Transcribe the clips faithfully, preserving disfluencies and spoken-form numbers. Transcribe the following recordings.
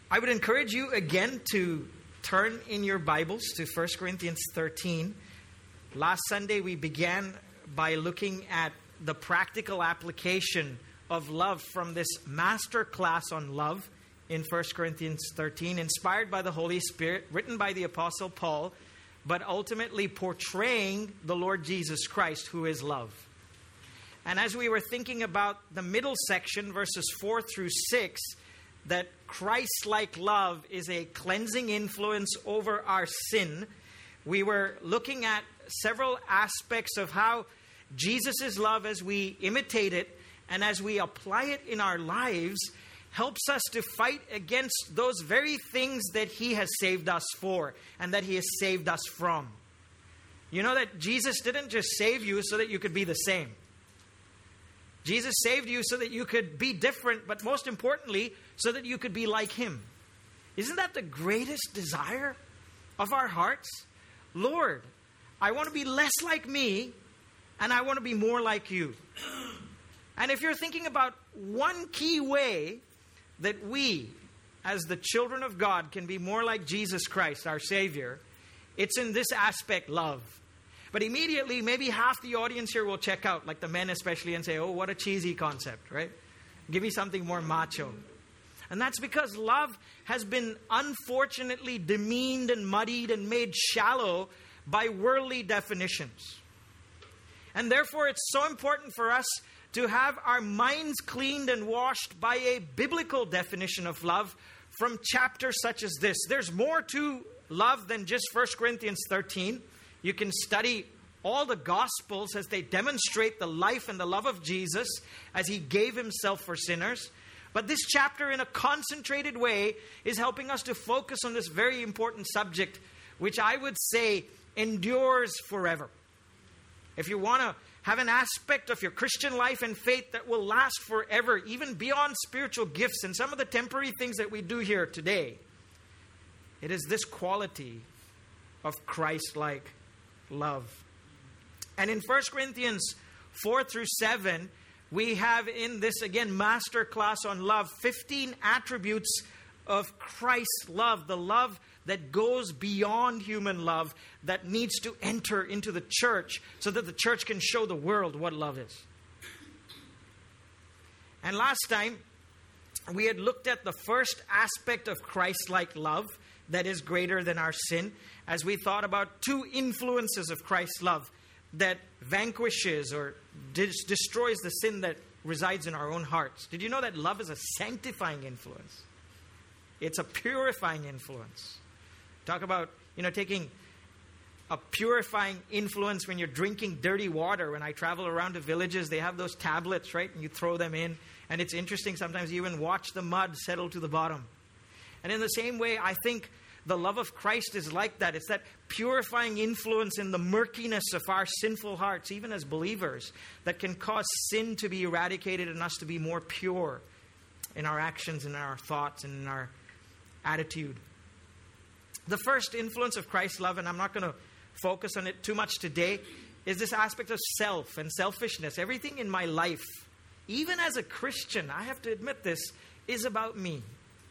I would encourage you again to turn in your Bibles to First Corinthians thirteen. Last Sunday we began by looking at the practical application of love from this master class on love in First Corinthians thirteen, inspired by the Holy Spirit, written by the Apostle Paul, but ultimately portraying the Lord Jesus Christ, who is love. And as we were thinking about the middle section, verses four through six, that Christ-like love is a cleansing influence over our sin, we were looking at several aspects of how Jesus' love, as we imitate it and as we apply it in our lives, helps us to fight against those very things that He has saved us for and that He has saved us from. You know that Jesus didn't just save you so that you could be the same. Jesus saved you so that you could be different, but most importantly, so that you could be like Him. Isn't that the greatest desire of our hearts? Lord, I want to be less like me, and I want to be more like You. And if you're thinking about one key way that we, as the children of God, can be more like Jesus Christ, our Savior, it's in this aspect, love. But immediately, maybe half the audience here will check out, like the men especially, and say, oh, what a cheesy concept, right? Give me something more macho. And that's because love has been unfortunately demeaned and muddied and made shallow by worldly definitions. And therefore, it's so important for us to have our minds cleaned and washed by a biblical definition of love from chapters such as this. There's more to love than just First Corinthians thirteen. You can study all the Gospels as they demonstrate the life and the love of Jesus as He gave Himself for sinners. But this chapter, in a concentrated way, is helping us to focus on this very important subject, which I would say endures forever. If you want to have an aspect of your Christian life and faith that will last forever, even beyond spiritual gifts and some of the temporary things that we do here today, it is this quality of Christ-like love. And in First Corinthians four through seven, we have in this, again, master class on love, fifteen attributes of Christ's love, the love that goes beyond human love, that needs to enter into the church so that the church can show the world what love is. And last time, we had looked at the first aspect of Christ-like love that is greater than our sin, as we thought about two influences of Christ's love that vanquishes or dis- destroys the sin that resides in our own hearts. Did you know that love is a sanctifying influence? It's a purifying influence. Talk about, you know, taking a purifying influence when you're drinking dirty water. When I travel around to villages, they have those tablets, right? And you throw them in. And it's interesting, sometimes you even watch the mud settle to the bottom. And in the same way, I think the love of Christ is like that. It's that purifying influence in the murkiness of our sinful hearts, even as believers, that can cause sin to be eradicated and us to be more pure in our actions, in our thoughts, and in our attitude. The first influence of Christ's love, and I'm not going to focus on it too much today, is this aspect of self and selfishness. Everything in my life, even as a Christian, I have to admit this, is about me.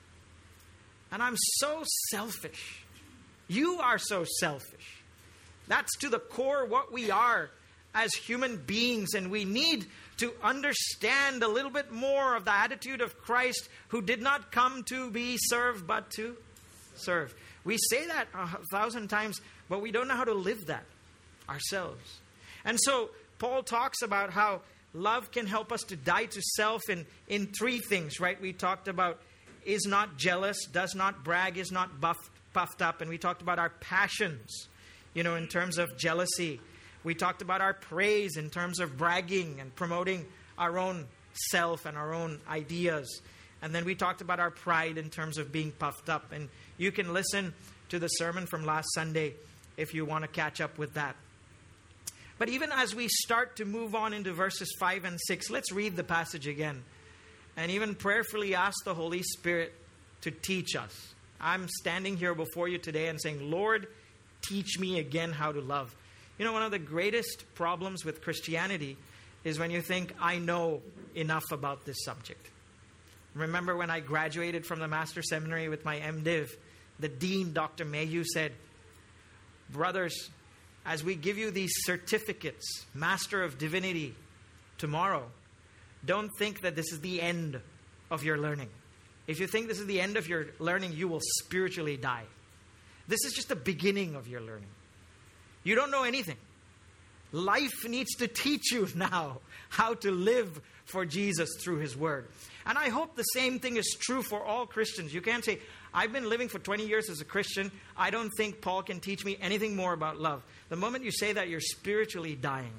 And I'm so selfish. You are so selfish. That's to the core what we are as human beings. And we need to understand a little bit more of the attitude of Christ, who did not come to be served, but to serve. We say that a thousand times, but we don't know how to live that ourselves. And so Paul talks about how love can help us to die to self in, in three things, right? We talked about is not jealous, does not brag, is not buffed, puffed up. And we talked about our passions, you know, in terms of jealousy. We talked about our praise in terms of bragging and promoting our own self and our own ideas. And then we talked about our pride in terms of being puffed up. And you can listen to the sermon from last Sunday if you want to catch up with that. But even as we start to move on into verses five and six, let's read the passage again. And even prayerfully ask the Holy Spirit to teach us. I'm standing here before you today and saying, Lord, teach me again how to love. You know, one of the greatest problems with Christianity is when you think, I know enough about this subject. Remember when I graduated from the Master Seminary with my MDiv, the Dean, Doctor Mayhew, said, brothers, as we give you these certificates, Master of Divinity, tomorrow, don't think that this is the end of your learning. If you think this is the end of your learning, you will spiritually die. This is just the beginning of your learning. You don't know anything. Life needs to teach you now how to live for Jesus through His Word. And I hope the same thing is true for all Christians. You can't say, I've been living for twenty years as a Christian. I don't think Paul can teach me anything more about love. The moment you say that, you're spiritually dying.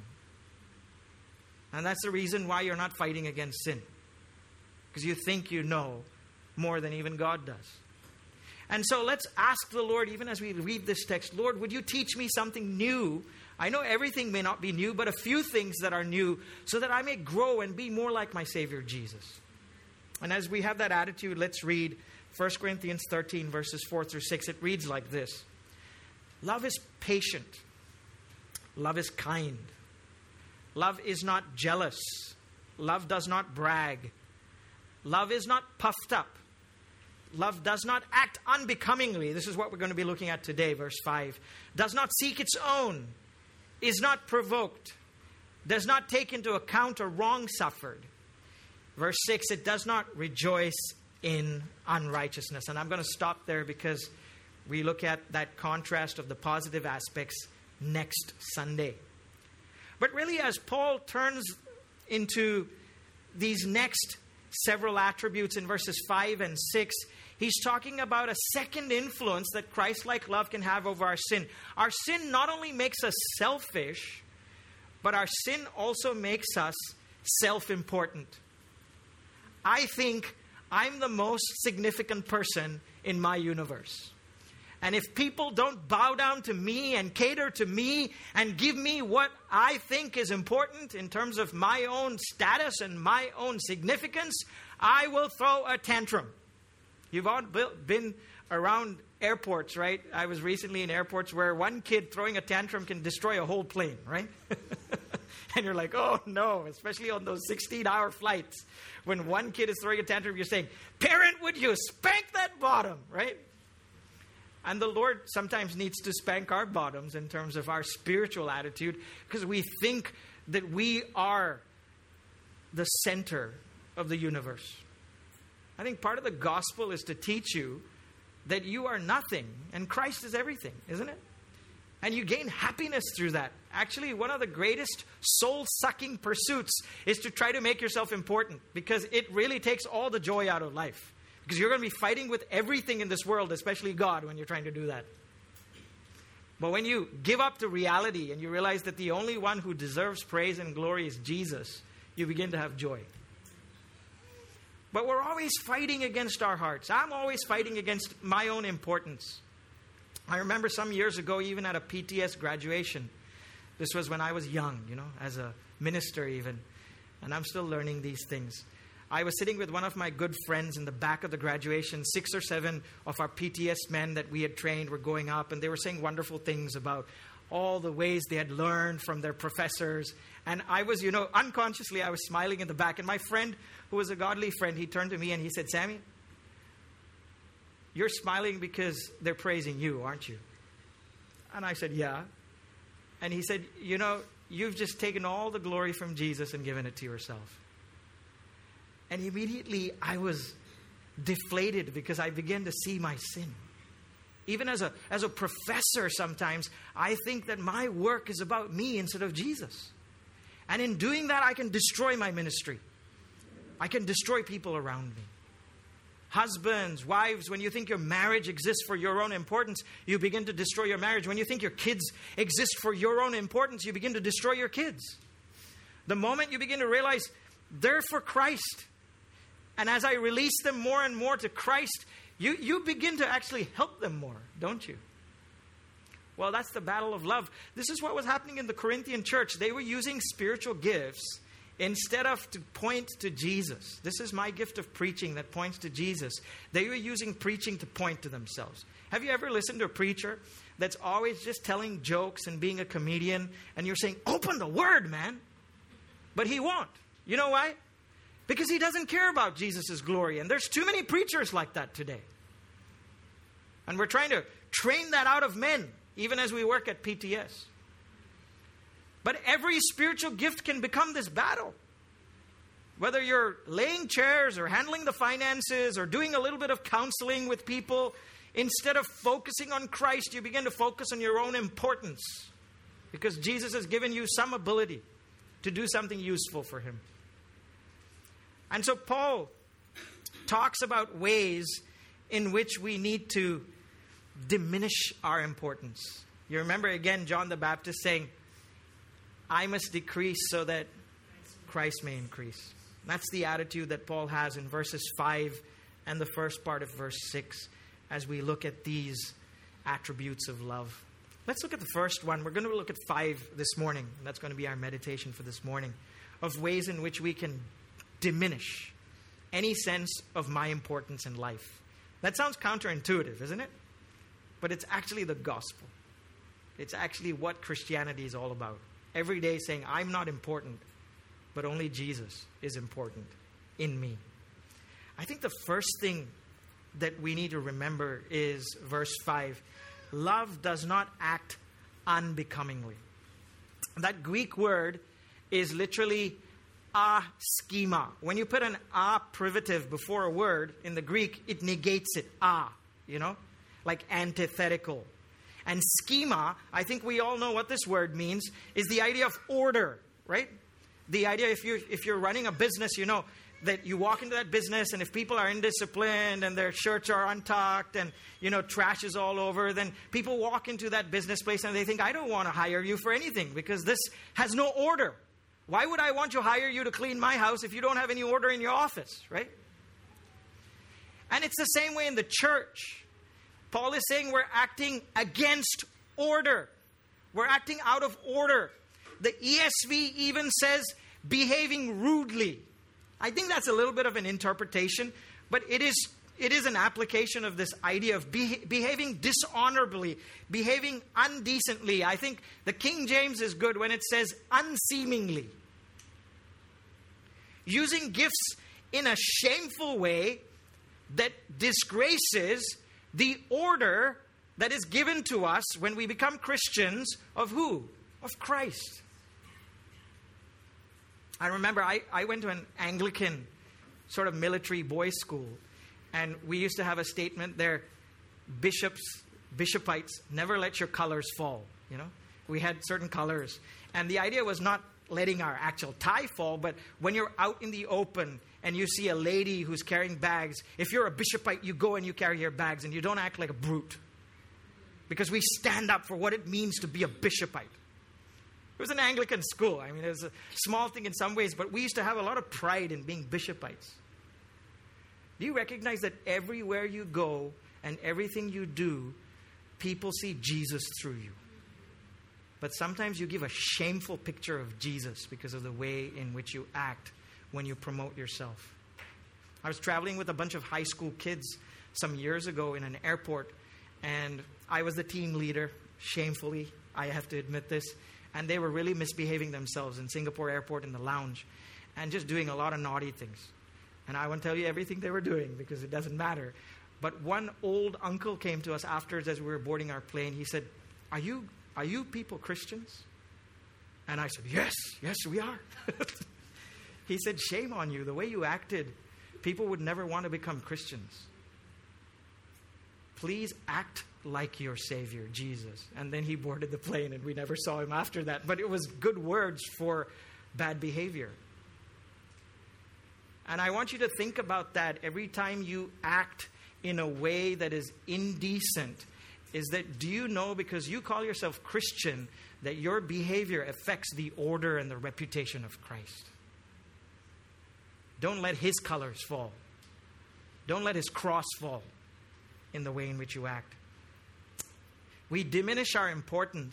And that's the reason why you're not fighting against sin. Because you think you know more than even God does. And so let's ask the Lord, even as we read this text, Lord, would you teach me something new? I know everything may not be new, but a few things that are new, so that I may grow and be more like my Savior Jesus. And as we have that attitude, let's read First Corinthians thirteen, verses four through six. It reads like this. Love is patient. Love is kind. Love is not jealous. Love does not brag. Love is not puffed up. Love does not act unbecomingly. This is what we're going to be looking at today, verse five. Does not seek its own. Is not provoked. Does not take into account a wrong suffered. Verse six, it does not rejoice in unrighteousness. And I'm going to stop there because we look at that contrast of the positive aspects next Sunday. But really, as Paul turns into these next several attributes in verses five and six, he's talking about a second influence that Christ-like love can have over our sin. Our sin not only makes us selfish, but our sin also makes us self-important. I think I'm the most significant person in my universe. And if people don't bow down to me and cater to me and give me what I think is important in terms of my own status and my own significance, I will throw a tantrum. You've all been around airports, right? I was recently in airports where one kid throwing a tantrum can destroy a whole plane, right? And you're like, oh no, especially on those sixteen-hour flights. When one kid is throwing a tantrum, you're saying, parent, would you spank that bottom, right? And the Lord sometimes needs to spank our bottoms in terms of our spiritual attitude, because we think that we are the center of the universe. I think part of the gospel is to teach you that you are nothing and Christ is everything, isn't it? And you gain happiness through that. Actually, one of the greatest soul-sucking pursuits is to try to make yourself important, because it really takes all the joy out of life. Because you're going to be fighting with everything in this world, especially God, when you're trying to do that. But when you give up to reality and you realize that the only one who deserves praise and glory is Jesus, you begin to have joy. But we're always fighting against our hearts. I'm always fighting against my own importance. I remember some years ago, even at a P T S graduation. This was when I was young, you know, as a minister even. And I'm still learning these things. I was sitting with one of my good friends in the back of the graduation. Six or seven of our P T S men that we had trained were going up, and they were saying wonderful things about all the ways they had learned from their professors. And I was, you know, unconsciously, I was smiling in the back. And my friend, who was a godly friend, he turned to me and he said, Sammy, you're smiling because they're praising you, aren't you? And I said, yeah. And he said, you know, you've just taken all the glory from Jesus and given it to yourself. And immediately I was deflated because I began to see my sin. Even as a, as a professor sometimes, I think that my work is about me instead of Jesus. And in doing that, I can destroy my ministry. I can destroy people around me. Husbands, wives, when you think your marriage exists for your own importance, you begin to destroy your marriage. When you think your kids exist for your own importance, you begin to destroy your kids. The moment you begin to realize they're for Christ, and as I release them more and more to Christ, you, you begin to actually help them more, don't you? Well, that's the battle of love. This is what was happening in the Corinthian church. They were using spiritual gifts instead of to point to Jesus. This is my gift of preaching that points to Jesus. They were using preaching to point to themselves. Have you ever listened to a preacher that's always just telling jokes and being a comedian, and you're saying, open the word, man? But he won't. You know why? because he doesn't care about Jesus' glory. And there's too many preachers like that today. And we're trying to train that out of men, even as we work at P T S. But every spiritual gift can become this battle. Whether you're laying chairs or handling the finances or doing a little bit of counseling with people, instead of focusing on Christ, you begin to focus on your own importance. Because Jesus has given you some ability to do something useful for him. And so Paul talks about ways in which we need to diminish our importance. You remember again John the Baptist saying, I must decrease so that Christ may increase. That's the attitude that Paul has in verses five and the first part of verse six as we look at these attributes of love. Let's look at the first one. We're going to look at five this morning. That's going to be our meditation for this morning, of ways in which we can diminish any sense of my importance in life. That sounds counterintuitive, isn't it? But it's actually the gospel. It's actually what Christianity is all about. Every day saying, I'm not important, but only Jesus is important in me. I think the first thing that we need to remember is verse five. Love does not act unbecomingly. That Greek word is literally a schema. When you put an a privative before a word in the Greek, it negates it. A, you know, like antithetical. And schema, I think we all know what this word means, is the idea of order, right? The idea, if you're, if you're running a business, you know, that you walk into that business and if people are indisciplined and their shirts are untucked and, you know, trash is all over, then people walk into that business place and they think, I don't want to hire you for anything because this has no order. Why would I want to hire you to clean my house if you don't have any order in your office, right? And it's the same way in the church. Paul is saying we're acting against order. We're acting out of order. The E S V even says behaving rudely. I think that's a little bit of an interpretation, but it is it is an application of this idea of be, behaving dishonorably, behaving undecently. I think the King James is good when it says unseemingly. Using gifts in a shameful way that disgraces the order that is given to us when we become Christians of who? Of Christ. I remember I, I went to an Anglican sort of military boys' school, and we used to have a statement there, bishops, bishopites, never let your colors fall, you know. We had certain colors. And the idea was not letting our actual tie fall, but when you're out in the open and you see a lady who's carrying bags, if you're a bishopite, you go and you carry your bags and you don't act like a brute. Because we stand up for what it means to be a bishopite. It was an Anglican school. I mean, it was a small thing in some ways, but we used to have a lot of pride in being bishopites. Do you recognize that everywhere you go and everything you do, people see Jesus through you? But sometimes you give a shameful picture of Jesus because of the way in which you act when you promote yourself. I was traveling with a bunch of high school kids some years ago in an airport, and I was the team leader, shamefully, I have to admit this. And they were really misbehaving themselves in Singapore airport in the lounge and just doing a lot of naughty things. And I won't tell you everything they were doing because it doesn't matter. But one old uncle came to us afterwards as we were boarding our plane. He said, are you are you people Christians? And I said, yes, yes, we are. He said, shame on you. The way you acted, people would never want to become Christians. Please act like your Savior, Jesus. And then he boarded the plane and we never saw him after that. But it was good words for bad behavior. And I want you to think about that every time you act in a way that is indecent. Is that, do you know, because you call yourself Christian, that your behavior affects the order and the reputation of Christ? Don't let his colors fall. Don't let his cross fall in the way in which you act. We diminish our importance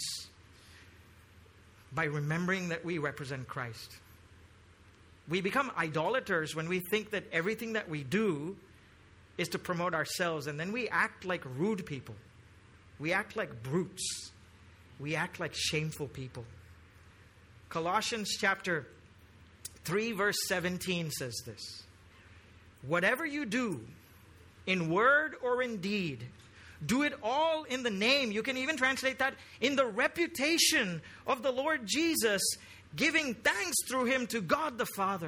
by remembering that we represent Christ. We become idolaters when we think that everything that we do is to promote ourselves, and then we act like rude people. We act like brutes. We act like shameful people. Colossians chapter three verse seventeen says this. Whatever you do, in word or in deed, do it all in the name. You can even translate that in the reputation of the Lord Jesus, giving thanks through him to God the Father.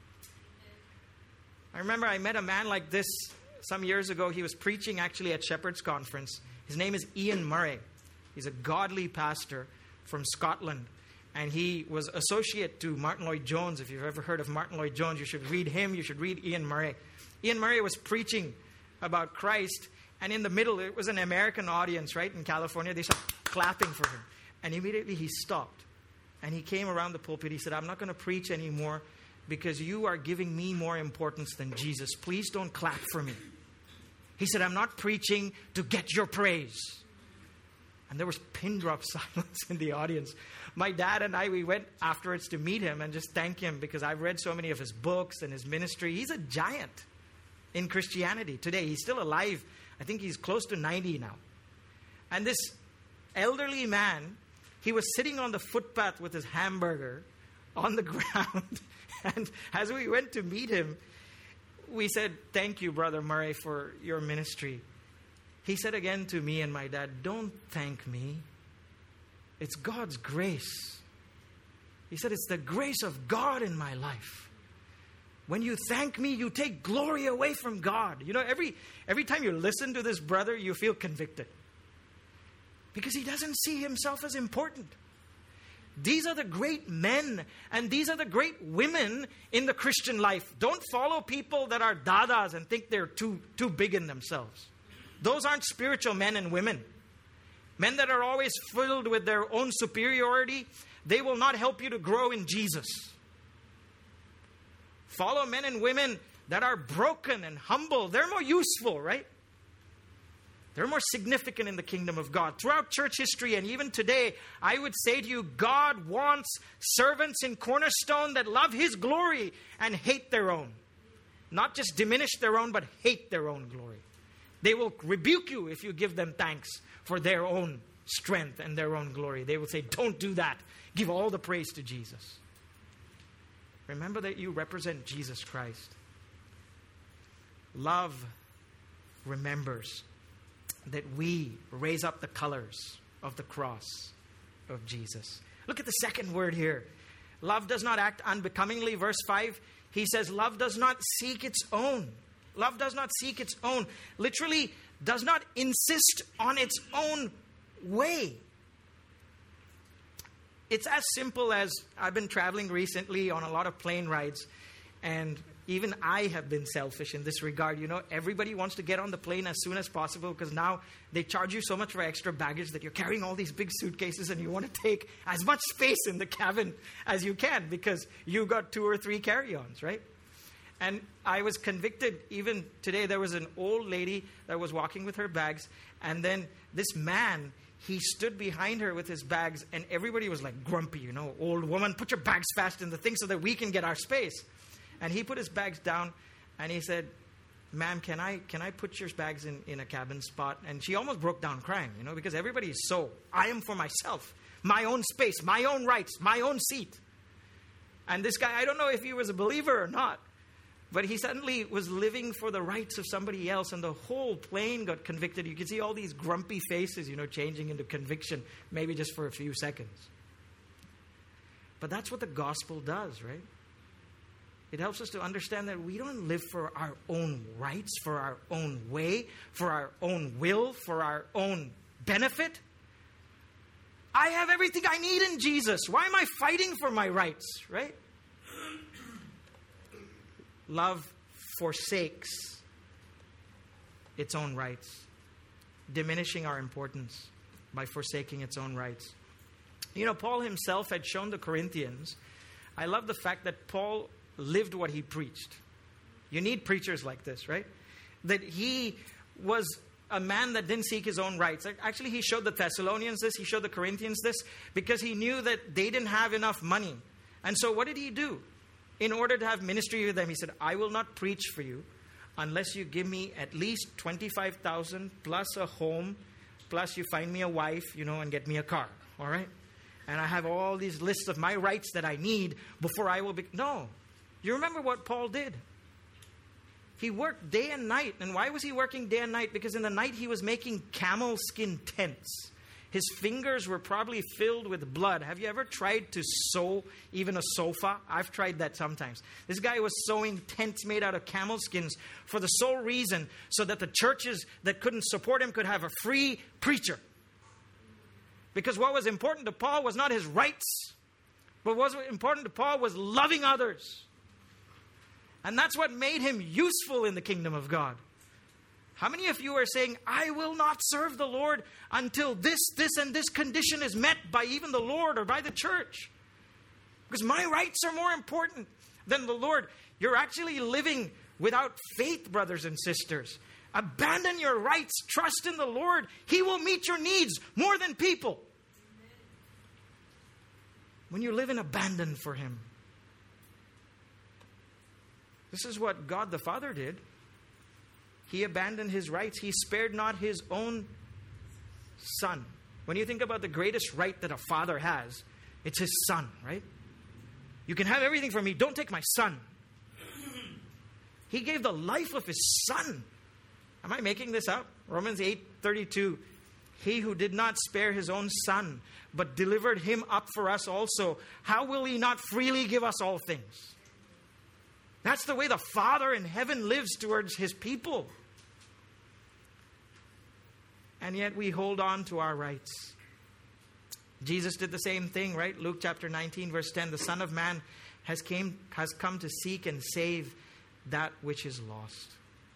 I remember I met a man like this some years ago. He was preaching actually at Shepherd's Conference. His name is Ian Murray. He's a godly pastor from Scotland. And he was associate to Martin Lloyd-Jones. If you've ever heard of Martin Lloyd-Jones, you should read him. You should read Ian Murray. Ian Murray was preaching about Christ. And in the middle, it was an American audience, right, in California. They started clapping for him. And immediately he stopped. And he came around the pulpit. He said, I'm not going to preach anymore because you are giving me more importance than Jesus. Please don't clap for me. He said, I'm not preaching to get your praise. And there was pin drop silence in the audience. My dad and I, we went afterwards to meet him and just thank him because I've read so many of his books and his ministry. He's a giant in Christianity today. He's still alive. I think he's close to ninety now. And this elderly man, he was sitting on the footpath with his hamburger on the ground. And as we went to meet him, we said, thank you, Brother Murray, for your ministry. He said again to me and my dad, don't thank me. It's God's grace. He said, it's the grace of God in my life. When you thank me, you take glory away from God. You know, every, every time you listen to this brother, you feel convicted. Because he doesn't see himself as important. These are the great men and these are the great women in the Christian life. Don't follow people that are dadas and think they're too, too big in themselves. Those aren't spiritual men and women. Men that are always filled with their own superiority, they will not help you to grow in Jesus. Follow men and women that are broken and humble. They're more useful, right? They're more significant in the kingdom of God. Throughout church history and even today, I would say to you, God wants servants in Cornerstone that love His glory and hate their own. Not just diminish their own, but hate their own glory. They will rebuke you if you give them thanks for their own strength and their own glory. They will say, don't do that. Give all the praise to Jesus. Remember that you represent Jesus Christ. Love remembers that we raise up the colors of the cross of Jesus. Look at the second word here. Love does not act unbecomingly. Verse five, he says, love does not seek its own. Love does not seek its own. Literally, does not insist on its own way. It's as simple as I've been traveling recently on a lot of plane rides, and even I have been selfish in this regard. You know, everybody wants to get on the plane as soon as possible because now they charge you so much for extra baggage that you're carrying all these big suitcases and you want to take as much space in the cabin as you can because you got two or three carry-ons, right? And I was convicted even today. There was an old lady that was walking with her bags, and then this man, he stood behind her with his bags, and everybody was like grumpy, you know, old woman, put your bags fast in the thing so that we can get our space. And he put his bags down and he said, ma'am, can I can I put your bags in, in a cabin spot? And she almost broke down crying, you know, because everybody is so, I am for myself, my own space, my own rights, my own seat. And this guy, I don't know if he was a believer or not, but he suddenly was living for the rights of somebody else, and the whole plane got convicted. You can see all these grumpy faces, you know, changing into conviction, maybe just for a few seconds. But that's what the gospel does, right? It helps us to understand that we don't live for our own rights, for our own way, for our own will, for our own benefit. I have everything I need in Jesus. Why am I fighting for my rights, right? Love forsakes its own rights, diminishing our importance by forsaking its own rights. You know, Paul himself had shown the Corinthians. I love the fact that Paul lived what he preached. You need preachers like this, right? That he was a man that didn't seek his own rights. Actually, he showed the Thessalonians this. He showed the Corinthians this because he knew that they didn't have enough money. And so what did he do? In order to have ministry with them, he said, I will not preach for you unless you give me at least twenty-five thousand plus a home, plus you find me a wife, you know, and get me a car. All right? and I have all these lists of my rights that I need before I will be. No. You remember what Paul did? He worked day and night. And why was he working day and night? Because in the night he was making camel skin tents. His fingers were probably filled with blood. Have you ever tried to sew even a sofa? I've tried that sometimes. This guy was sewing tents made out of camel skins for the sole reason so that the churches that couldn't support him could have a free preacher. Because what was important to Paul was not his rights, but what was important to Paul was loving others. And that's what made him useful in the kingdom of God. How many of you are saying, I will not serve the Lord until this, this, and this condition is met by even the Lord or by the church? Because my rights are more important than the Lord. You're actually living without faith, brothers and sisters. Abandon your rights. Trust in the Lord. He will meet your needs more than people. When you live in abandon for Him. This is what God the Father did. He abandoned His rights. He spared not His own Son. When you think about the greatest right that a father has, it's his son, right? You can have everything from me. Don't take my son. He gave the life of His Son. Am I making this up? Romans eight thirty-two. He who did not spare His own Son, but delivered Him up for us also, how will He not freely give us all things? That's the way the Father in heaven lives towards His people. And yet we hold on to our rights. Jesus did the same thing, right? Luke chapter nineteen, verse ten. The Son of Man has, came, has come to seek and save that which is lost.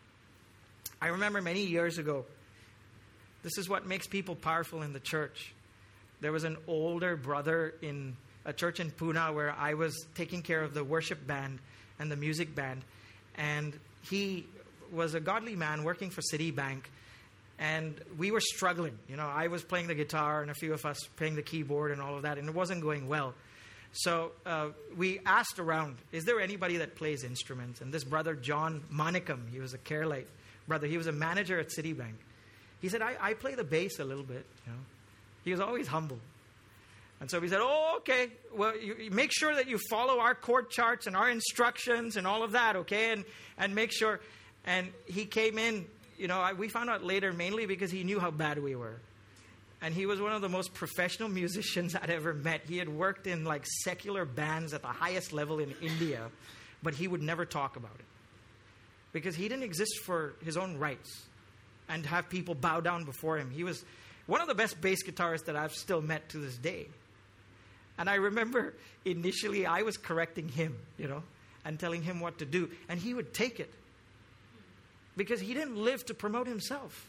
I remember many years ago, this is what makes people powerful in the church. There was an older brother in a church in Pune where I was taking care of the worship band and the music band. And he was a godly man working for Citibank. And we were struggling. You know, I was playing the guitar and a few of us playing the keyboard and all of that. And it wasn't going well. So uh, we asked around, is there anybody that plays instruments? And this brother, John Manikam, he was a Keralite brother. He was a manager at Citibank. He said, I, I play the bass a little bit. You know, he was always humble. And so we said, oh, okay, well, you, you make sure that you follow our chord charts and our instructions and all of that, okay? And and make sure. And he came in, you know, I, we found out later mainly because he knew how bad we were. And he was one of the most professional musicians I'd ever met. He had worked in like secular bands at the highest level in India, but he would never talk about it. Because he didn't exist for his own rights and have people bow down before him. He was one of the best bass guitarists that I've still met to this day. And I remember initially I was correcting him, you know, and telling him what to do. And he would take it. Because he didn't live to promote himself.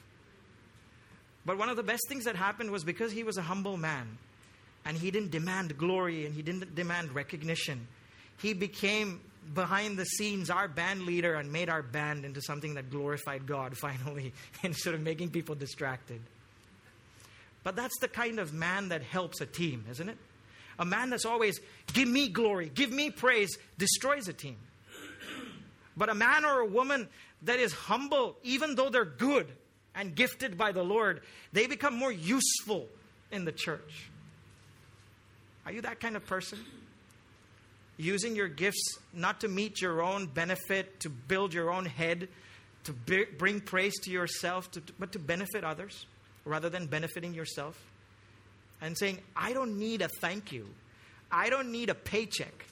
But one of the best things that happened was because he was a humble man. And he didn't demand glory and he didn't demand recognition. He became, behind the scenes, our band leader and made our band into something that glorified God finally. Instead of making people distracted. But that's the kind of man that helps a team, isn't it? A man that's always, give me glory, give me praise, destroys a team. But a man or a woman that is humble, even though they're good and gifted by the Lord, they become more useful in the church. Are you that kind of person? Using your gifts not to meet your own benefit, to build your own head, to be, bring praise to yourself, to, but to benefit others rather than benefiting yourself. And saying, I don't need a thank you. I don't need a paycheck.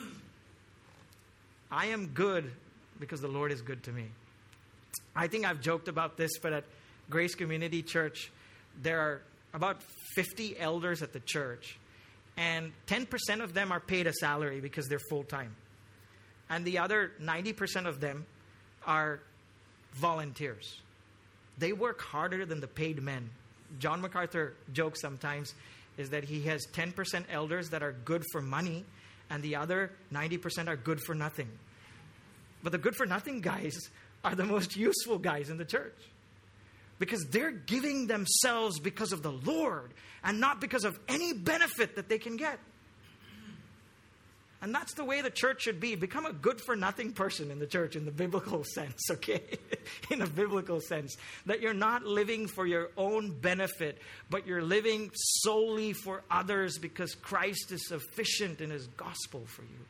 I am good because the Lord is good to me. I think I've joked about this, but at Grace Community Church, there are about fifty elders at the church. And ten percent of them are paid a salary because they're full-time. And the other ninety percent of them are volunteers. They work harder than the paid men. John MacArthur jokes sometimes is that he has ten percent elders that are good for money and the other ninety percent are good for nothing. But the good for nothing guys are the most useful guys in the church. Because they're giving themselves because of the Lord and not because of any benefit that they can get. And that's the way the church should be. Become a good-for-nothing person in the church in the biblical sense, okay? In a biblical sense. That you're not living for your own benefit, but you're living solely for others because Christ is sufficient in His gospel for you.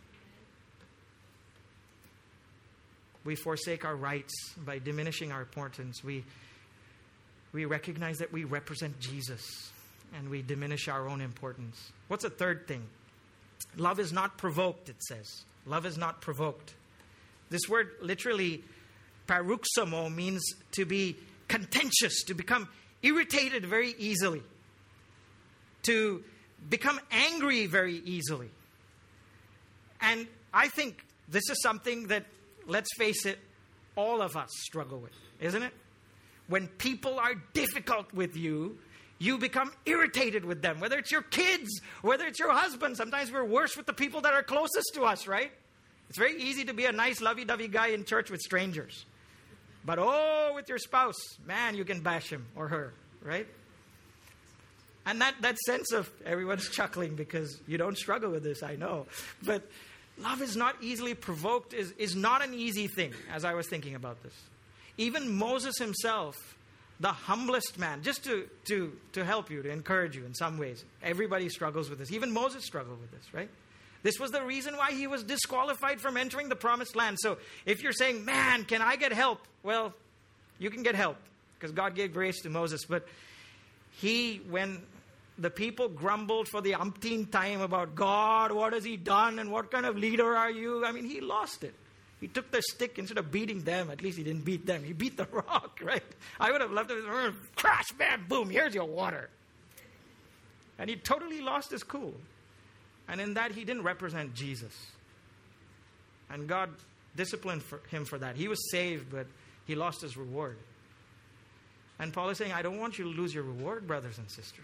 We forsake our rights by diminishing our importance. We, we recognize that we represent Jesus, and we diminish our own importance. What's a third thing? Love is not provoked, it says. Love is not provoked. This word literally, paroxysmo, means to be contentious, to become irritated very easily, to become angry very easily. And I think this is something that, let's face it, all of us struggle with, isn't it? When people are difficult with you, you become irritated with them, whether it's your kids, whether it's your husband. Sometimes we're worse with the people that are closest to us, right? It's very easy to be a nice, lovey-dovey guy in church with strangers. But oh, with your spouse, man, you can bash him or her, right? And that, that sense of everyone's chuckling because you don't struggle with this, I know. But love is not easily provoked, is, is not an easy thing, as I was thinking about this. Even Moses himself, the humblest man, just to, to, to help you, to encourage you in some ways. Everybody struggles with this. Even Moses struggled with this, right? This was the reason why he was disqualified from entering the promised land. So if you're saying, man, can I get help? Well, you can get help because God gave grace to Moses. But he, when the people grumbled for the umpteenth time about God, what has He done and what kind of leader are you? I mean, he lost it. He took the stick instead of beating them. At least he didn't beat them. He beat the rock, right? I would have left it. Crash, bam, boom, here's your water. And he totally lost his cool. And in that, he didn't represent Jesus. And God disciplined for him for that. He was saved, but he lost his reward. And Paul is saying, I don't want you to lose your reward, brothers and sisters.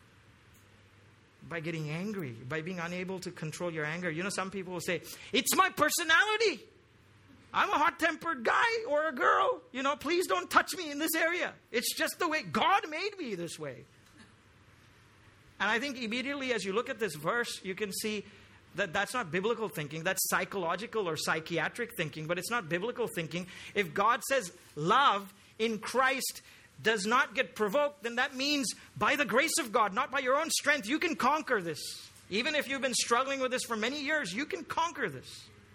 By getting angry, by being unable to control your anger. You know, some people will say, it's my personality. I'm a hot-tempered guy or a girl. You know, please don't touch me in this area. It's just the way God made me this way. And I think immediately as you look at this verse, you can see that that's not biblical thinking. That's psychological or psychiatric thinking, but it's not biblical thinking. If God says love in Christ does not get provoked, then that means by the grace of God, not by your own strength, you can conquer this. Even if you've been struggling with this for many years, you can conquer this.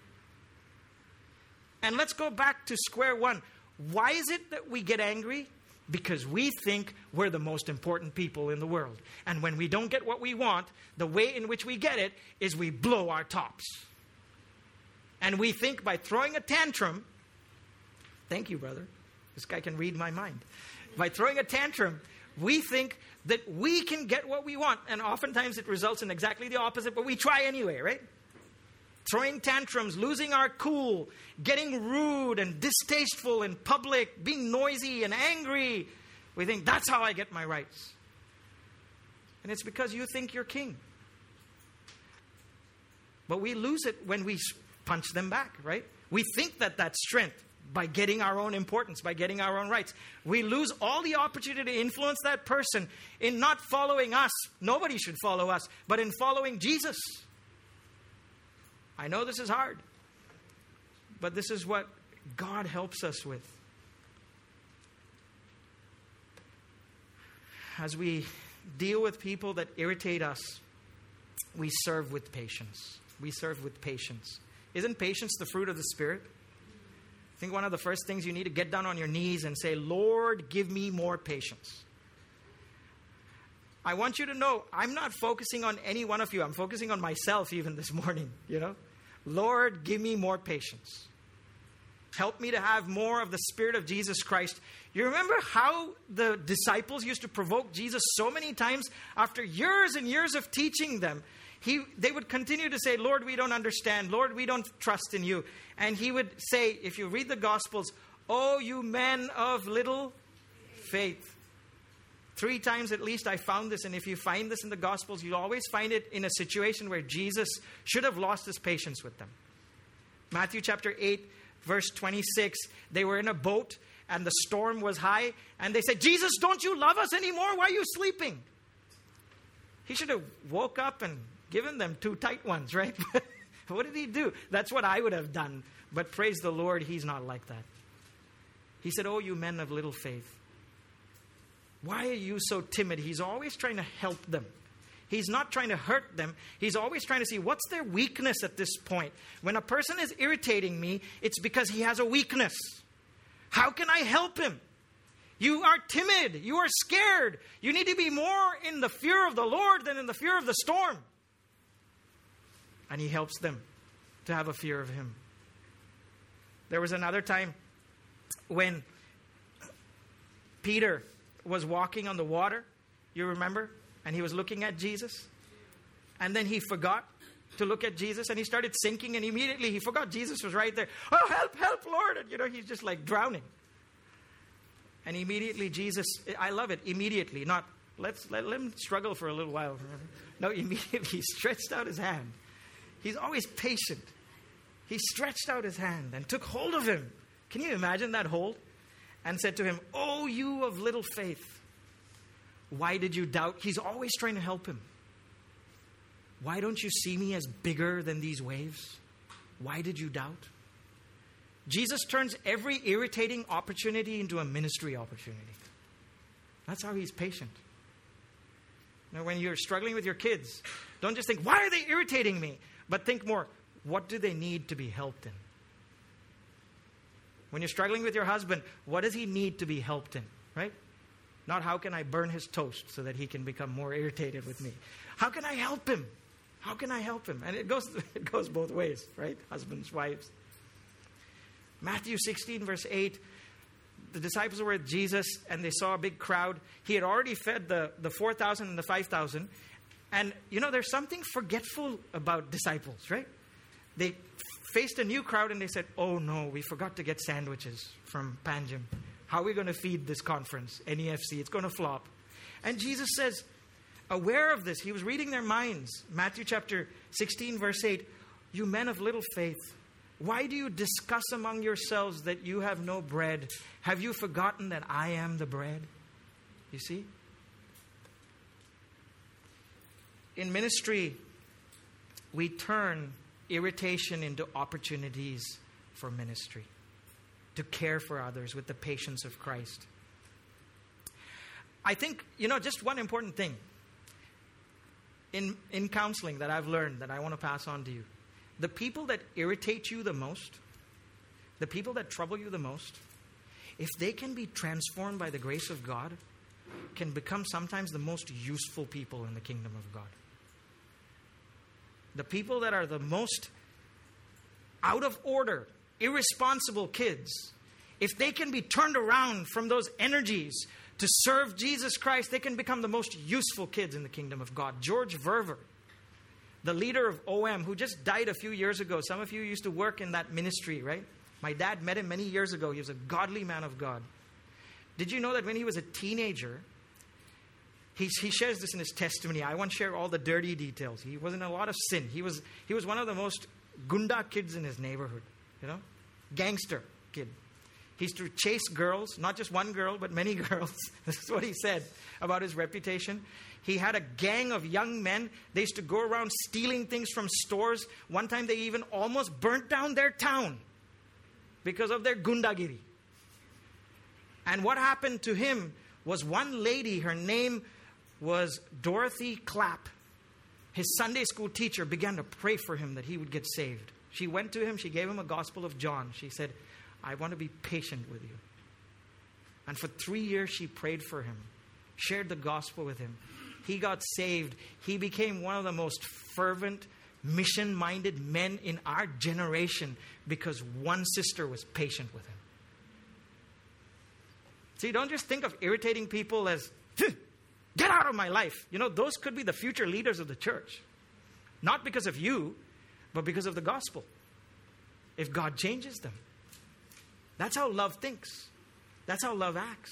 And let's go back to square one. Why is it that we get angry? Because we think we're the most important people in the world. And when we don't get what we want, the way in which we get it is we blow our tops. And we think by throwing a tantrum, thank you, brother. This guy can read my mind. By throwing a tantrum, we think that we can get what we want. And oftentimes it results in exactly the opposite, but we try anyway, right? Throwing tantrums, losing our cool, getting rude and distasteful in public, being noisy and angry. We think, that's how I get my rights. And it's because you think you're king. But we lose it when we punch them back, right? We think that that's strength by getting our own importance, by getting our own rights. We lose all the opportunity to influence that person in not following us. Nobody should follow us, but in following Jesus. I know this is hard, but this is what God helps us with. As we deal with people that irritate us, we serve with patience. We serve with patience. Isn't patience the fruit of the Spirit? I think one of the first things you need to get down on your knees and say, Lord, give me more patience. I want you to know, I'm not focusing on any one of you. I'm focusing on myself even this morning, you know. Lord, give me more patience. Help me to have more of the Spirit of Jesus Christ. You remember how the disciples used to provoke Jesus so many times after years and years of teaching them? He, they would continue to say, Lord, we don't understand. Lord, we don't trust in you. And he would say, if you read the Gospels, oh, you men of little faith. Three times at least I found this, and if you find this in the Gospels, you'll always find it in a situation where Jesus should have lost his patience with them. Matthew chapter eight, verse twenty-six, they were in a boat, and the storm was high, and they said, Jesus, don't you love us anymore? Why are you sleeping? He should have woke up and given them two tight ones, right? What did he do? That's what I would have done. But praise the Lord, he's not like that. He said, oh, you men of little faith. Why are you so timid? He's always trying to help them. He's not trying to hurt them. He's always trying to see what's their weakness at this point. When a person is irritating me, it's because he has a weakness. How can I help him? You are timid. You are scared. You need to be more in the fear of the Lord than in the fear of the storm. And he helps them to have a fear of him. There was another time when Peter was walking on the water. You remember? And he was looking at Jesus. And then he forgot to look at Jesus. And he started sinking. And immediately he forgot Jesus was right there. Oh, help, help, Lord. And you know, he's just like drowning. And immediately Jesus, I love it, immediately. Not, let's let, let him struggle for a little while. No, immediately he stretched out his hand. He's always patient. He stretched out his hand and took hold of him. Can you imagine that hold? And said to him, oh, you of little faith. Why did you doubt? He's always trying to help him. Why don't you see me as bigger than these waves? Why did you doubt? Jesus turns every irritating opportunity into a ministry opportunity. That's how he's patient. Now, when you're struggling with your kids, don't just think, why are they irritating me? But think more, what do they need to be helped in? When you're struggling with your husband, what does he need to be helped in? Right? Not how can I burn his toast so that he can become more irritated with me. How can I help him? How can I help him? And it goes, it goes both ways, right? Husbands, wives. Matthew sixteen, verse eight. The disciples were with Jesus and they saw a big crowd. He had already fed the, the four thousand and the five thousand. And, you know, there's something forgetful about disciples, right? They faced a new crowd and they said, oh no, we forgot to get sandwiches from Panjim. How are we going to feed this conference, N E F C? It's going to flop. And Jesus says, aware of this, he was reading their minds. Matthew chapter sixteen, verse eight. You men of little faith, why do you discuss among yourselves that you have no bread? Have you forgotten that I am the bread? You see? In ministry, we turn irritation into opportunities for ministry, to care for others with the patience of Christ. I think, you know, just one important thing in, in counseling that I've learned that I want to pass on to you. The people that irritate you the most, the people that trouble you the most, if they can be transformed by the grace of God, can become sometimes the most useful people in the kingdom of God. The people that are the most out of order, irresponsible kids, if they can be turned around from those energies to serve Jesus Christ, they can become the most useful kids in the kingdom of God. George Verver, the leader of O M, who just died a few years ago. Some of you used to work in that ministry, right? My dad met him many years ago. He was a godly man of God. Did you know that when he was a teenager, he, he shares this in his testimony. I won't share all the dirty details. He was in a lot of sin. He was, he was one of the most gunda kids in his neighborhood, you know, gangster kid. He used to chase girls, not just one girl, but many girls. This is what he said about his reputation. He had a gang of young men. They used to go around stealing things from stores. One time they even almost burnt down their town because of their gundagiri. And what happened to him was one lady, her name was Dorothy Clapp. His Sunday school teacher began to pray for him that he would get saved. She went to him, she gave him a Gospel of John. She said, I want to be patient with you. And for three years she prayed for him, shared the gospel with him. He got saved. He became one of the most fervent, mission-minded men in our generation because one sister was patient with him. See, don't just think of irritating people as, get out of my life. You know, those could be the future leaders of the church. Not because of you, but because of the gospel. If God changes them. That's how love thinks. That's how love acts.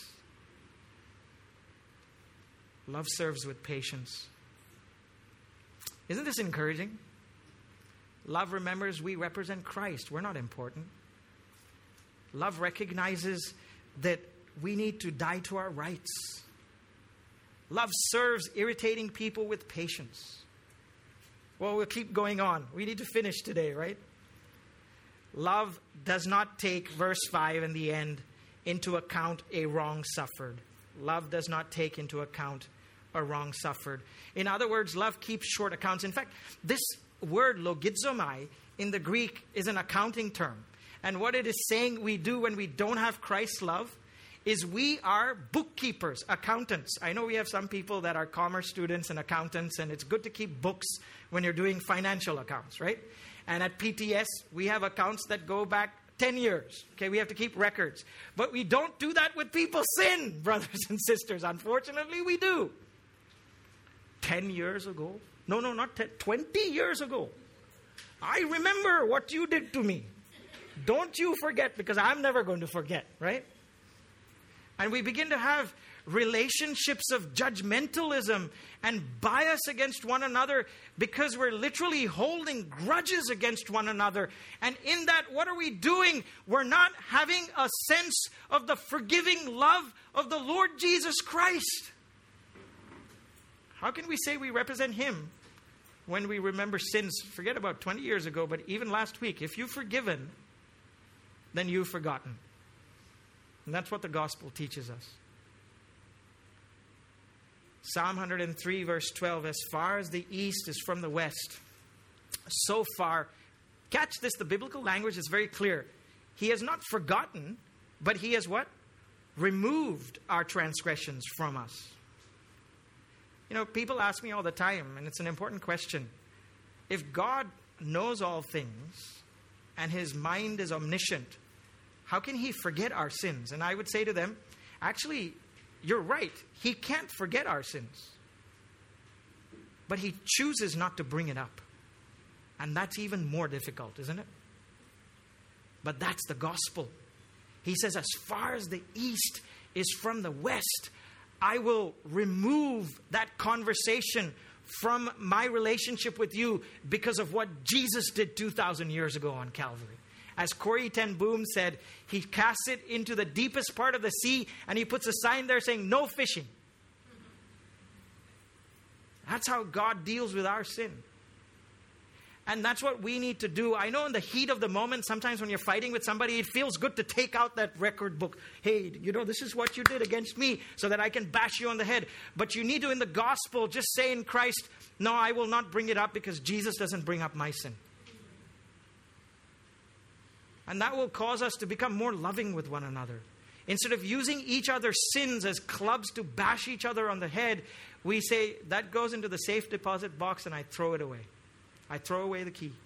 Love serves with patience. Isn't this encouraging? Love remembers we represent Christ. We're not important. Love recognizes that we need to die to our rights. Love serves irritating people with patience. Well, we'll keep going on. We need to finish today, right? Love does not take, verse five in the end, into account a wrong suffered. Love does not take into account a wrong suffered. In other words, love keeps short accounts. In fact, this word logizomai in the Greek is an accounting term. And what it is saying we do when we don't have Christ's love is we are bookkeepers, accountants. I know we have some people that are commerce students and accountants, and it's good to keep books when you're doing financial accounts, right? And at P T S, we have accounts that go back ten years. Okay, we have to keep records. But we don't do that with people's sin, brothers and sisters. Unfortunately, we do. ten years ago? No, no, not ten. twenty years ago. I remember what you did to me. Don't you forget, because I'm never going to forget, right? And we begin to have relationships of judgmentalism and bias against one another because we're literally holding grudges against one another. And in that, what are we doing? We're not having a sense of the forgiving love of the Lord Jesus Christ. How can we say we represent Him when we remember sins? Forget about twenty years ago, but even last week. If you've forgiven, then you've forgotten. And that's what the gospel teaches us. Psalm one oh three verse twelve, as far as the east is from the west, so far, catch this, the biblical language is very clear. He has not forgotten, but He has what? Removed our transgressions from us. You know, people ask me all the time, and it's an important question. If God knows all things and His mind is omniscient, how can He forget our sins? And I would say to them, actually, you're right. He can't forget our sins. But He chooses not to bring it up. And that's even more difficult, isn't it? But that's the gospel. He says, as far as the east is from the west, I will remove that conversation from my relationship with you because of what Jesus did two thousand years ago on Calvary. As Corrie ten Boom said, He casts it into the deepest part of the sea and He puts a sign there saying, no fishing. That's how God deals with our sin. And that's what we need to do. I know in the heat of the moment, sometimes when you're fighting with somebody, it feels good to take out that record book. Hey, you know, this is what you did against me so that I can bash you on the head. But you need to, in the gospel, just say in Christ, no, I will not bring it up because Jesus doesn't bring up my sin. And that will cause us to become more loving with one another. Instead of using each other's sins as clubs to bash each other on the head, we say, that goes into the safe deposit box and I throw it away. I throw away the key.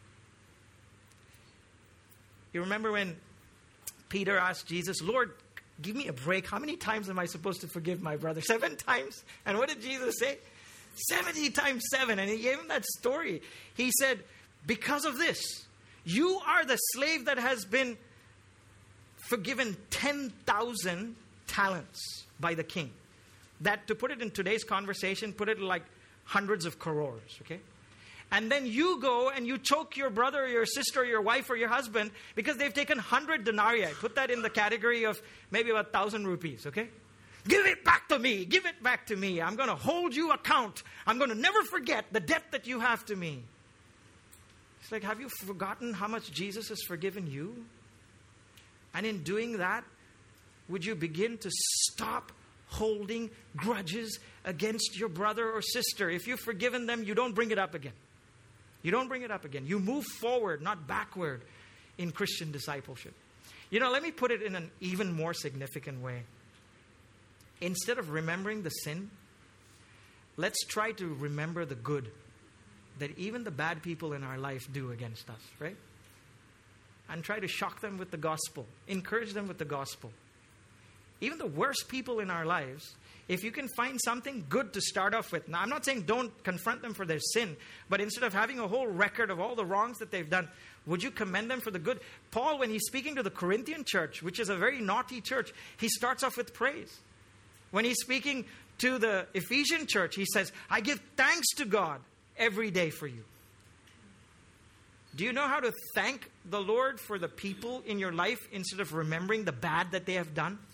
You remember when Peter asked Jesus, Lord, give me a break. How many times am I supposed to forgive my brother? Seven times? And what did Jesus say? seventy times seven. And He gave him that story. He said, because of this, you are the slave that has been forgiven ten thousand talents by the king. That, to put it in today's conversation, put it like hundreds of crores, okay? And then you go and you choke your brother or your sister or your wife or your husband because they've taken one hundred denarii. Put that in the category of maybe about one thousand rupees, okay? Give it back to me. Give it back to me. I'm going to hold you account. I'm going to never forget the debt that you have to me. It's like, have you forgotten how much Jesus has forgiven you? And in doing that, would you begin to stop holding grudges against your brother or sister? If you've forgiven them, you don't bring it up again. You don't bring it up again. You move forward, not backward in Christian discipleship. You know, let me put it in an even more significant way. Instead of remembering the sin, let's try to remember the good that even the bad people in our life do against us, right? And try to shock them with the gospel. Encourage them with the gospel. Even the worst people in our lives, if you can find something good to start off with. Now, I'm not saying don't confront them for their sin, but instead of having a whole record of all the wrongs that they've done, would you commend them for the good? Paul, when he's speaking to the Corinthian church, which is a very naughty church, he starts off with praise. When he's speaking to the Ephesian church, he says, I give thanks to God every day for you. Do you know how to thank the Lord for the people in your life instead of remembering the bad that they have done?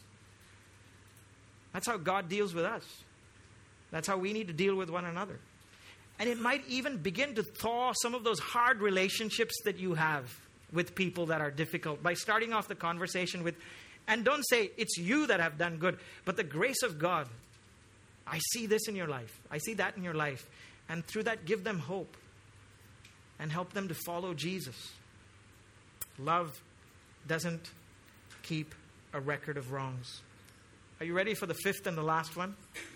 That's how God deals with us. That's how we need to deal with one another. And it might even begin to thaw some of those hard relationships that you have with people that are difficult by starting off the conversation with, and don't say it's you that have done good, but the grace of God. I see this in your life. I see that in your life. And through that, give them hope and help them to follow Jesus. Love doesn't keep a record of wrongs. Are you ready for the fifth and the last one?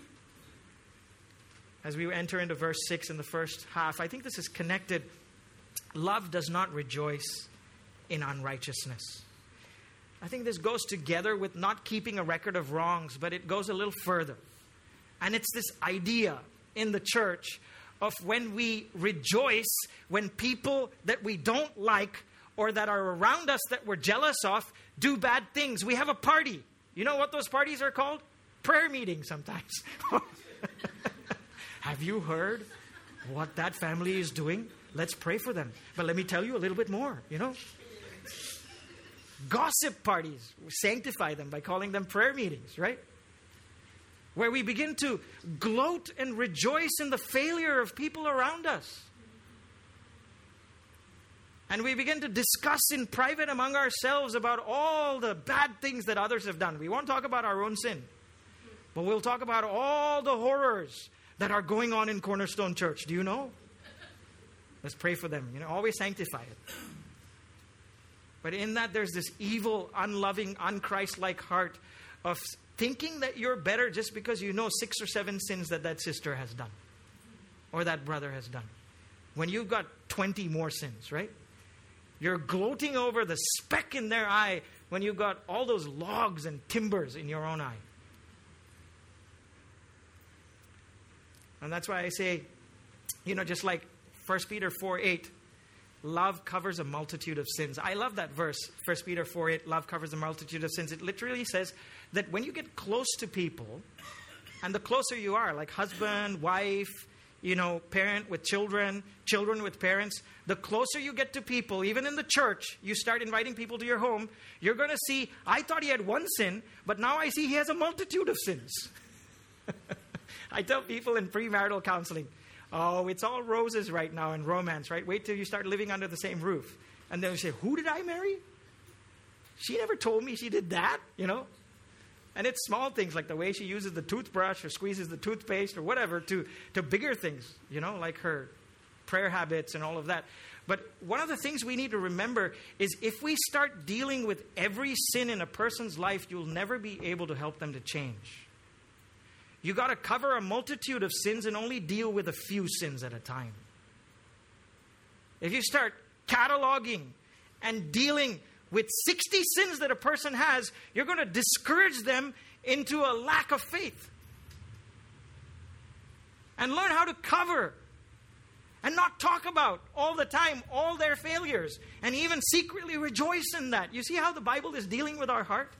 As we enter into verse six in the first half, I think this is connected. Love does not rejoice in unrighteousness. I think this goes together with not keeping a record of wrongs, but it goes a little further. And it's this idea in the church of when we rejoice when people that we don't like or that are around us that we're jealous of do bad things. We have a party. You know what those parties are called? Prayer meetings sometimes. Have you heard what that family is doing? Let's pray for them. But let me tell you a little bit more, you know. Gossip parties. We sanctify them by calling them prayer meetings, right? Where we begin to gloat and rejoice in the failure of people around us. And we begin to discuss in private among ourselves about all the bad things that others have done. We won't talk about our own sin. But we'll talk about all the horrors that are going on in Cornerstone Church. Do you know? Let's pray for them. You know, always sanctify it. But in that, there's this evil, unloving, unchrist-like heart of thinking that you're better just because you know six or seven sins that that sister has done or that brother has done. When you've got twenty more sins, right? You're gloating over the speck in their eye when you've got all those logs and timbers in your own eye. And that's why I say, you know, just like First Peter four eight, love covers a multitude of sins. I love that verse, First Peter four eight, love covers a multitude of sins. It literally says that when you get close to people, and the closer you are, like husband, wife, you know, parent with children, children with parents, the closer you get to people, even in the church, you start inviting people to your home, you're going to see, I thought he had one sin, but now I see he has a multitude of sins. I tell people in premarital counseling, oh, it's all roses right now and romance, right? Wait till you start living under the same roof. And then you say, who did I marry? She never told me she did that, you know? And it's small things like the way she uses the toothbrush or squeezes the toothpaste or whatever to, to bigger things, you know, like her prayer habits and all of that. But one of the things we need to remember is if we start dealing with every sin in a person's life, you'll never be able to help them to change. You got to cover a multitude of sins and only deal with a few sins at a time. If you start cataloging and dealing with sixty sins that a person has, you're going to discourage them into a lack of faith. And learn how to cover and not talk about all the time all their failures and even secretly rejoice in that. You see how the Bible is dealing with our heart?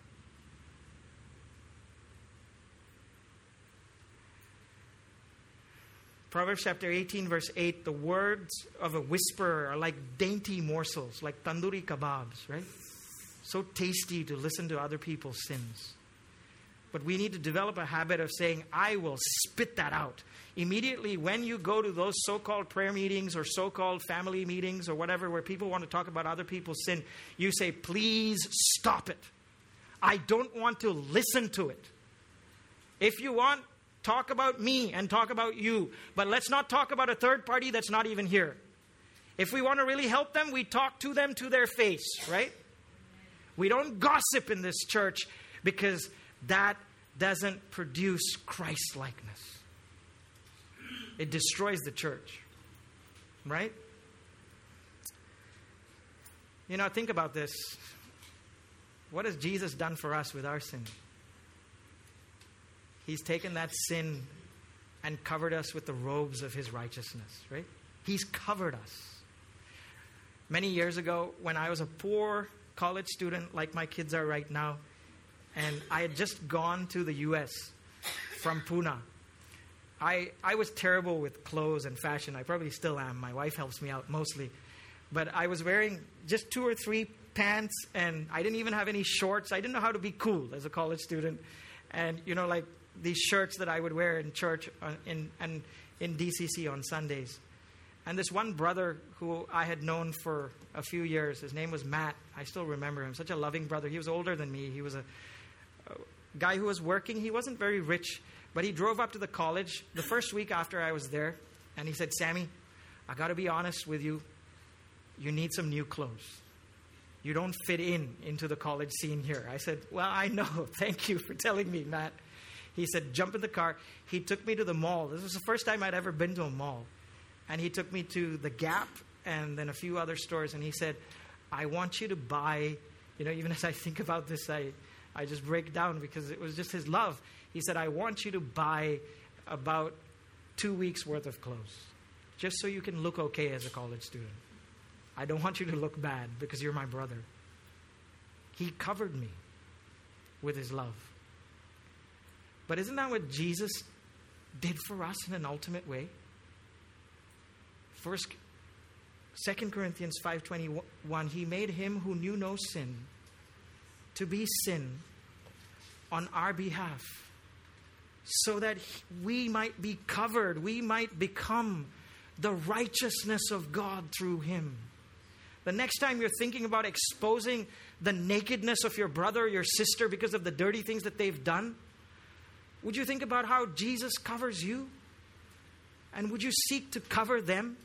Proverbs chapter eighteen, verse eight, the words of a whisperer are like dainty morsels, like tandoori kebabs, right? So tasty to listen to other people's sins. But we need to develop a habit of saying, I will spit that out. Immediately when you go to those so-called prayer meetings or so-called family meetings or whatever, where people want to talk about other people's sin, you say, please stop it. I don't want to listen to it. If you want, talk about me and talk about you. But let's not talk about a third party that's not even here. If we want to really help them, we talk to them to their face, right? We don't gossip in this church because that doesn't produce Christ-likeness. It destroys the church, right? You know, think about this. What has Jesus done for us with our sin? He's taken that sin and covered us with the robes of His righteousness, right? He's covered us. Many years ago, when I was a poor college student like my kids are right now, and I had just gone to the U S from Pune. I, I was terrible with clothes and fashion. I probably still am. My wife helps me out mostly. But I was wearing just two or three pants, and I didn't even have any shorts. I didn't know how to be cool as a college student. And, you know, like, these shirts that I would wear in church uh, in, and in D C C on Sundays. And this one brother who I had known for a few years, his name was Matt. I still remember him. Such a loving brother. He was older than me. He was a, a guy who was working. He wasn't very rich, but he drove up to the college the first week after I was there. And he said, Sammy, I got to be honest with you. You need some new clothes. You don't fit in into the college scene here. I said, well, I know. Thank you for telling me, Matt. He said, jump in the car. He took me to the mall. This was the first time I'd ever been to a mall. And he took me to the Gap and then a few other stores. And he said, I want you to buy, you know, even as I think about this, I, I just break down because it was just his love. He said, I want you to buy about two weeks worth of clothes just so you can look okay as a college student. I don't want you to look bad because you're my brother. He covered me with his love. But isn't that what Jesus did for us in an ultimate way? First, Second Corinthians five twenty-one, he made him who knew no sin to be sin on our behalf, so that we might be covered, we might become the righteousness of God through him. The next time you're thinking about exposing the nakedness of your brother or your sister because of the dirty things that they've done, would you think about how Jesus covers you? And would you seek to cover them?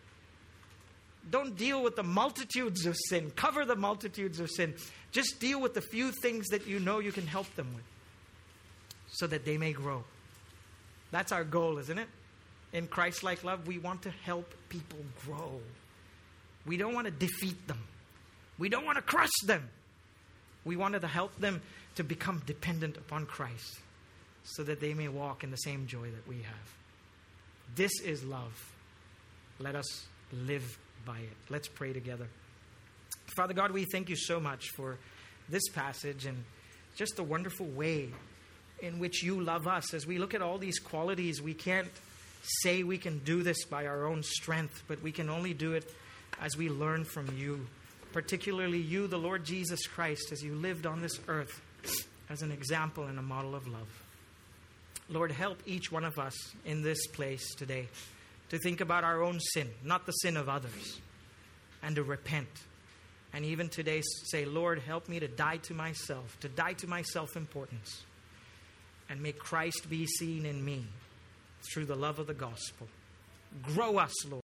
Don't deal with the multitudes of sin. Cover the multitudes of sin. Just deal with the few things that you know you can help them with so that they may grow. That's our goal, isn't it? In Christ-like love, we want to help people grow. We don't want to defeat them. We don't want to crush them. We wanted to help them to become dependent upon Christ so that they may walk in the same joy that we have. This is love. Let us live by it. Let's pray together. Father God, we thank you so much for this passage and just the wonderful way in which you love us. As we look at all these qualities, we can't say we can do this by our own strength, but we can only do it as we learn from you, particularly you, the Lord Jesus Christ, as you lived on this earth as an example and a model of love. Lord, help each one of us in this place today to think about our own sin, not the sin of others, and to repent. And even today say, Lord, help me to die to myself, to die to my self-importance, and may Christ be seen in me through the love of the gospel. Grow us, Lord.